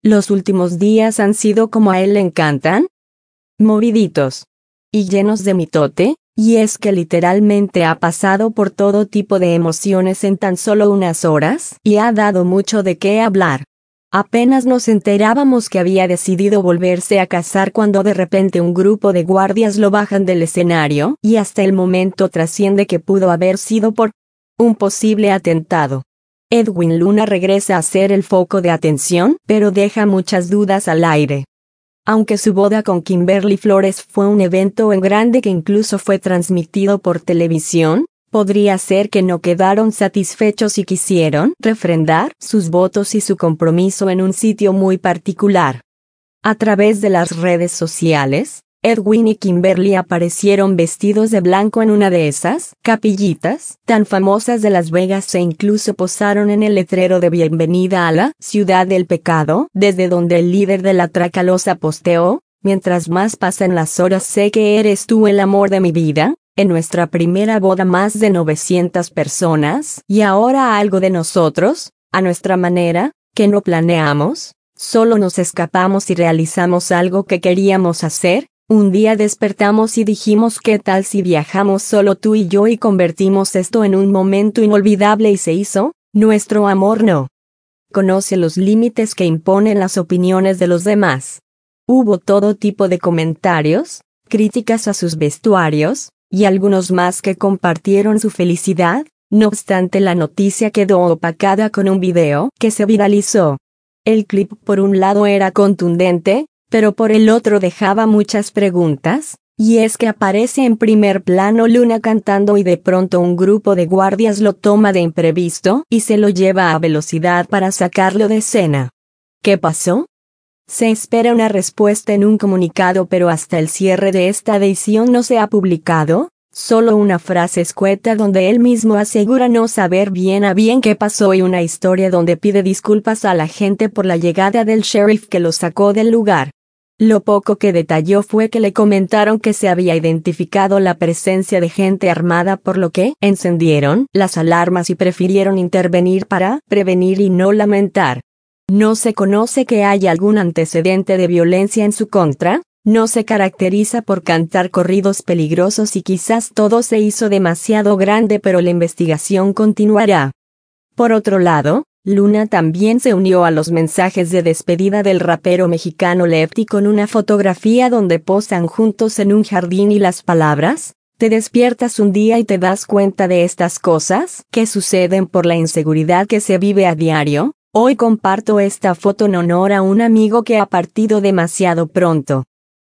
Los últimos días han sido como a él le encantan. Moviditos. Y llenos de mitote, y es que literalmente ha pasado por todo tipo de emociones en tan solo unas horas, y ha dado mucho de qué hablar. Apenas nos enterábamos que había decidido volverse a casar cuando de repente un grupo de guardias lo bajan del escenario, y hasta el momento trasciende que pudo haber sido por un posible atentado. Edwin Luna regresa a ser el foco de atención, pero deja muchas dudas al aire. Aunque su boda con Kimberly Flores fue un evento en grande que incluso fue transmitido por televisión, podría ser que no quedaron satisfechos y quisieron refrendar sus votos y su compromiso en un sitio muy particular. A través de las redes sociales, Edwin y Kimberly aparecieron vestidos de blanco en una de esas capillitas tan famosas de Las Vegas e incluso posaron en el letrero de bienvenida a la Ciudad del Pecado, desde donde el líder de la Tracalosa posteó: mientras más pasan las horas sé que eres tú el amor de mi vida. En nuestra primera boda más de 900 personas, y ahora algo de nosotros, a nuestra manera, que no planeamos, solo nos escapamos y realizamos algo que queríamos hacer. Un día despertamos y dijimos ¿qué tal si viajamos solo tú y yo y convertimos esto en un momento inolvidable? Y se hizo. Nuestro amor no conoce los límites que imponen las opiniones de los demás. Hubo todo tipo de comentarios, críticas a sus vestuarios, y algunos más que compartieron su felicidad. No obstante, la noticia quedó opacada con un video que se viralizó. El clip por un lado era contundente, pero por el otro dejaba muchas preguntas, y es que aparece en primer plano Luna cantando y de pronto un grupo de guardias lo toma de imprevisto y se lo lleva a velocidad para sacarlo de escena. ¿Qué pasó? Se espera una respuesta en un comunicado, pero hasta el cierre de esta edición no se ha publicado, solo una frase escueta donde él mismo asegura no saber bien a bien qué pasó y una historia donde pide disculpas a la gente por la llegada del sheriff que lo sacó del lugar. Lo poco que detalló fue que le comentaron que se había identificado la presencia de gente armada, por lo que encendieron las alarmas y prefirieron intervenir para prevenir y no lamentar. No se conoce que haya algún antecedente de violencia en su contra, no se caracteriza por cantar corridos peligrosos y quizás todo se hizo demasiado grande, pero la investigación continuará. Por otro lado, Luna también se unió a los mensajes de despedida del rapero mexicano Lefty con una fotografía donde posan juntos en un jardín y las palabras: ¿te despiertas un día y te das cuenta de estas cosas que suceden por la inseguridad que se vive a diario? Hoy comparto esta foto en honor a un amigo que ha partido demasiado pronto.